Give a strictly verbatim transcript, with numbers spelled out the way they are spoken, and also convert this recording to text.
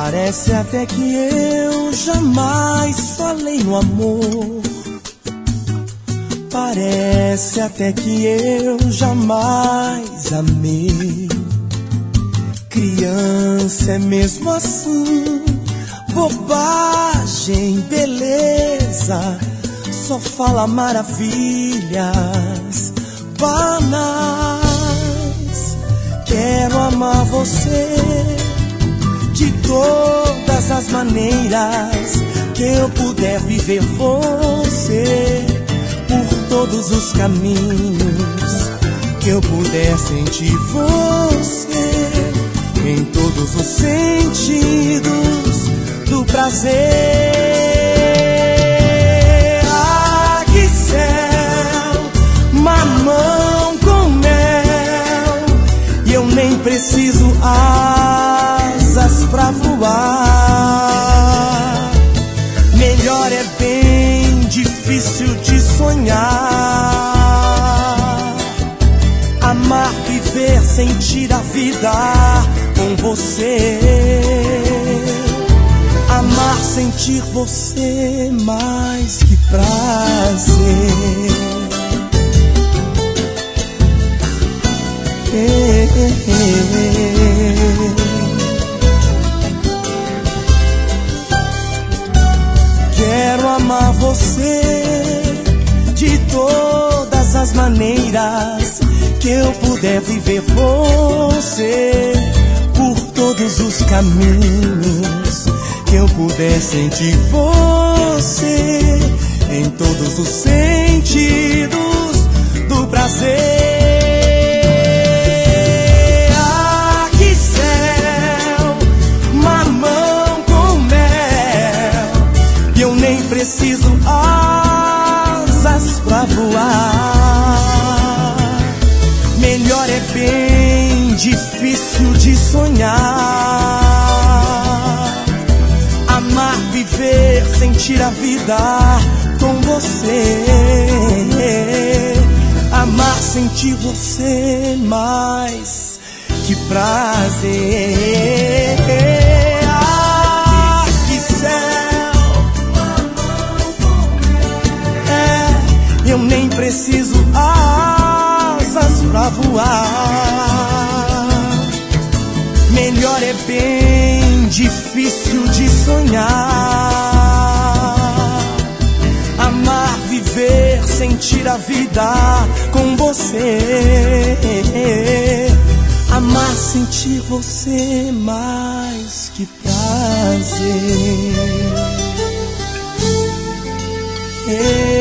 Parece até que eu jamais falei no amor. Parece até que eu jamais amei. Criança é mesmo assim, bobagem, beleza, só fala maravilhas banais. Quero amar você de todas as maneiras que eu puder viver você, por todos os caminhos que eu puder sentir você, em todos os sentidos do prazer. Ah, que céu, mamão com mel, e eu nem preciso asas pra voar. Melhor é bem difícil de sonhar. Amar, viver, sentir a vida com você. Amar, sentir você mais que prazer. Eh, eh, eh. Quero amar você de todas as maneiras que eu puder viver você, por todos os caminhos que eu puder sentir você, em todos os sentidos do prazer. Ah, que céu, mamão com mel, e eu nem preciso asas pra voar. Melhor é bem difícil de sonhar. Amar, viver, sentir a vida com você. Amar, sentir você mais que prazer. Ah, que céu, é, eu nem preciso asas pra voar. Melhor é bem difícil de sonhar. Amar, viver, sentir a vida com você. Amar, sentir você mais que prazer.